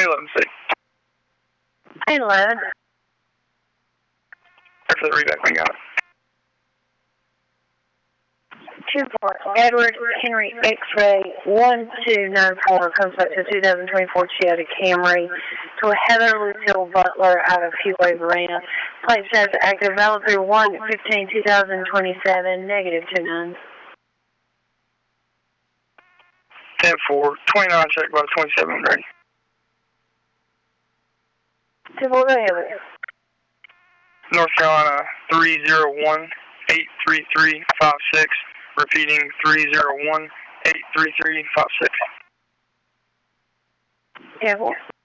2011C. 1011. After the readback, we got it. 24 Edward Henry X-ray 1294 comes back to 2024 Toyota Camry to a Heather Lucille Butler out of Hughley Verena. Plate says active valid through 1/15/2027, negative 29. 10-4, 29 check by the 27 ready. 10-4, go ahead. North Carolina 301-83356. Repeating 301-83356. 10-4.